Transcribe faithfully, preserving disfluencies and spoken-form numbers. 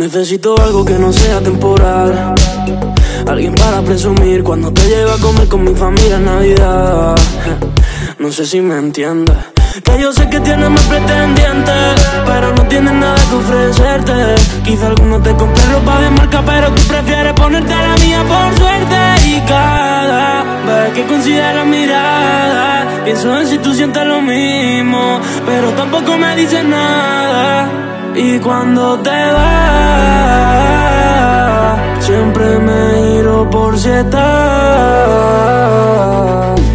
Necesito algo que no sea temporal, alguien para presumir cuando te lleva a comer con mi familia en Navidad. No sé si me entiendes, que yo sé que tienes más pretendientes, pero no tienes nada que ofrecerte. Quizá alguno te compre ropa de marca, pero tú prefieres ponerte la mía por suerte. Y cada vez que coincide la mirada, pienso en si tú sientes lo mismo, pero tampoco me dices nada. Y cuando te vas, siempre me giro por si estás.